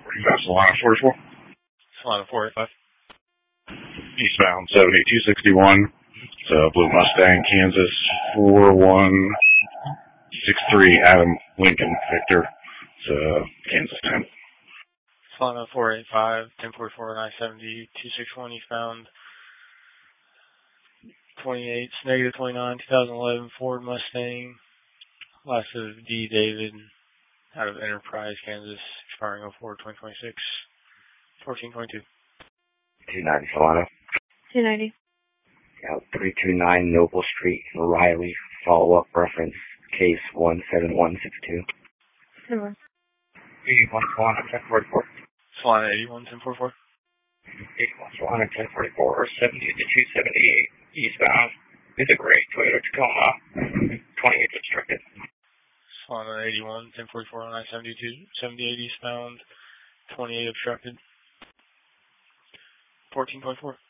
Solana 44. Solana 485. Eastbound 7261. It's a Blue Mustang, Kansas 4163. Adam Lincoln Victor. It's Kansas 10. Solana 485, 1044 I-70, 261 eastbound. 28, negative 29, 2011 Ford Mustang. Last of D. David out of Enterprise, Kansas, expiring 04/2026. 14.2. 290 Solana. 290. 329 Noble Street, Riley. Follow-up reference case 17162. 81. 81 Solana 1044. Solana 81, 1044. 81 Solana 1044, 70 to 278 eastbound. Is a gray Toyota Tacoma. 28 obstructed. Solana 81, 1044 on I-72, 78 eastbound. 28 obstructed. 14.4.